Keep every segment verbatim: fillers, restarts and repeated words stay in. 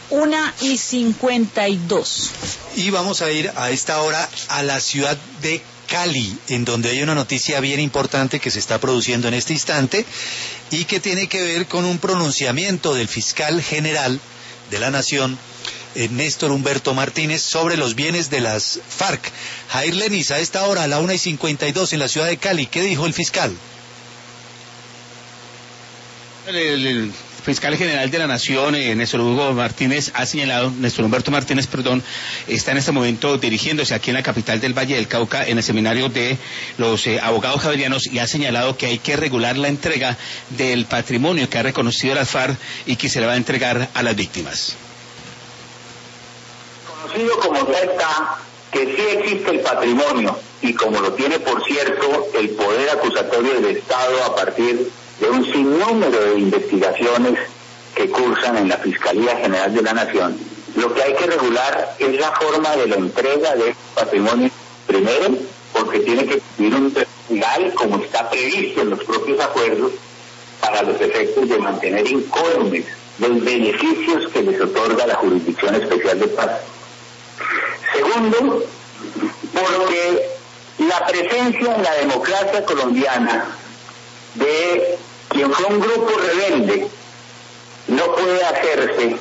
una y cincuenta y dos. Y vamos a ir a esta hora a la ciudad de Cali, en donde hay una noticia bien importante que se está produciendo en este instante y que tiene que ver con un pronunciamiento del fiscal general de la Nación, eh, Néstor Humberto Martínez, sobre los bienes de las FARC. Jair Lenis, a esta hora, a la una y cincuenta y dos en la ciudad de Cali, ¿qué dijo el fiscal? El, el, el fiscal general de la Nación, eh, Néstor Hugo Martínez, ha señalado, Néstor Humberto Martínez, perdón, está en este momento dirigiéndose aquí en la capital del Valle del Cauca, en el seminario de los eh, abogados javerianos, y ha señalado que hay que regular la entrega del patrimonio que ha reconocido la FARC y que se le va a entregar a las víctimas. Conocido como ya está, que sí existe el patrimonio, y como lo tiene, por cierto, el poder acusatorio del Estado a partir de un sinnúmero de investigaciones que cursan en la Fiscalía General de la Nación, lo que hay que regular es la forma de la entrega de este patrimonio. Primero, porque tiene que cumplir un derecho legal, como está previsto en los propios acuerdos, para los efectos de mantener incólumes los beneficios que les otorga la Jurisdicción Especial de Paz. Segundo, porque la presencia en la democracia colombiana de quien fue un grupo rebelde no puede hacerse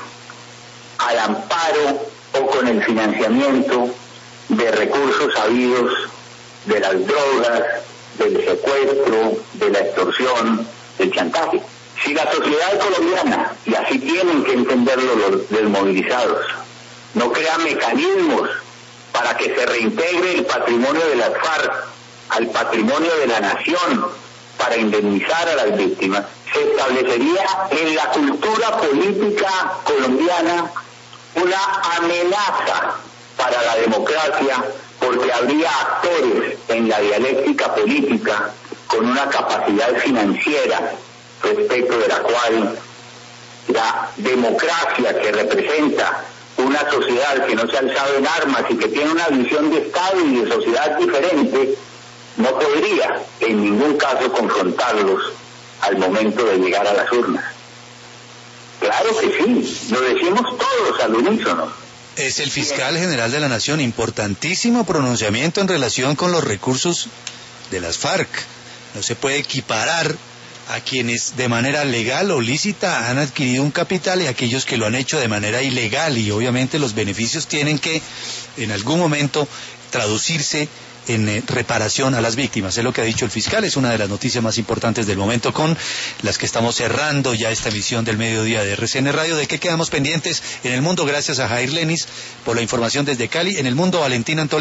al amparo o con el financiamiento de recursos habidos de las drogas, del secuestro, de la extorsión, del chantaje. Si la sociedad colombiana, y así tienen que entenderlo los desmovilizados, no crea mecanismos para que se reintegre el patrimonio de las FARC al patrimonio de la nación, para indemnizar a las víctimas, se establecería en la cultura política colombiana una amenaza para la democracia, porque habría actores en la dialéctica política con una capacidad financiera respecto de la cual la democracia, que representa una sociedad que no se ha alzado en armas y que tiene una visión de Estado y de sociedad diferente, no podría en ningún caso confrontarlos al momento de llegar a las urnas. Claro que sí, lo decimos todos al unísono. Es el fiscal general de la Nación, importantísimo pronunciamiento en relación con los recursos de las FARC. No se puede equiparar a quienes de manera legal o lícita han adquirido un capital y a aquellos que lo han hecho de manera ilegal, y obviamente los beneficios tienen que en algún momento traducirse en eh, reparación a las víctimas. Es lo que ha dicho el fiscal. Es una de las noticias más importantes del momento, con las que estamos cerrando ya esta emisión del mediodía de R C N Radio. ¿De qué quedamos pendientes en el mundo? Gracias a Jair Lenis por la información desde Cali. En el mundo, Valentín Antolín.